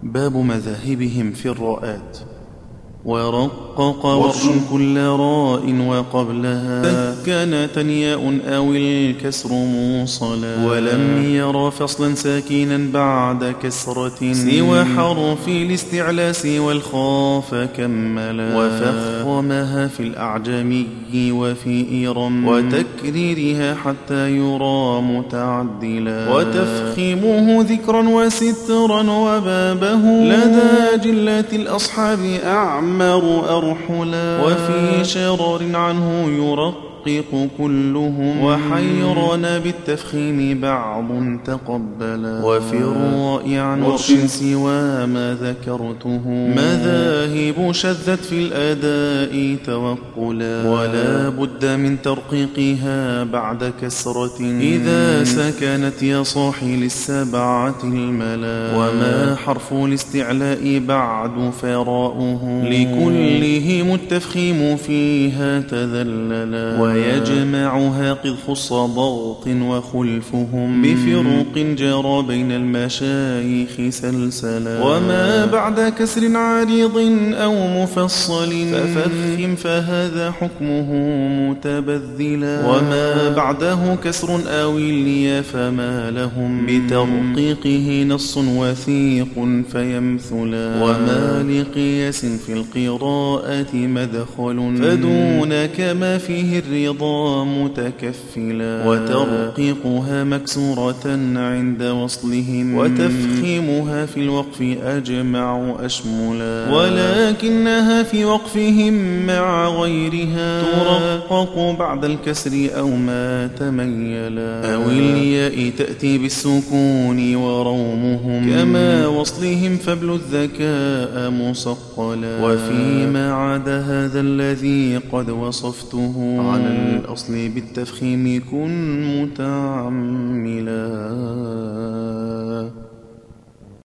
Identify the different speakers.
Speaker 1: باب مذاهبهم في الراءات. ورقق ورش كل راء وقبلها سكنة ياء أو الكسر موصلا، ولم ير فصلا ساكنا بعد كسرة سوى حرف الاستعلاء سوى الخاف كملا، وفخمها في الأعجمي وفي إرم وتكريرها حتى يرى متعدلا، وتفخيمه ذكرا وسترا وبابه لدى جلة الأصحاب أعمى أرحلا، وفي شرر عنه يرقق كلهم وحيرنا بالتفخيم بعض تقبلا، وفي الراء عن ورش سوى ما ذكرته مذاهب شذت في الأداء توقلا، ولا بد من ترقيقها بعد كسرة إذا سكنت يا صاحي للسبعة الملا، وما حرف الاستعلاء بعد فراؤه لكلهم التفخيم فيها تذللا، ويجمعها قد خص ضغط وخلفهم بفروق جرى بين المشايخ سلسلا، وما بعد كسر عارض أو مفصل ففخم فهذا حكمه متبذلا، وما بعده كسر أو اليا فما لهم بترقيقه نص وثيق فيمثلا، وما لقياس في القراءة مدخل فدونك ما فيه الرضا متكفلا، وترقيقها مكسورة عند وصلهم وتفخيمها في الوقف أجمع أشملا، ولكنها في وقفهم مع غيرها ترقق بعد الكسر أو ما تميلا، أو الياء تأتي بالسكون ورومهم كما وصلهم فبل الذكاء مصقلا، وفيما عدا هذا الذي قد وصفته على الأصل بالتفخيم كن متعملا.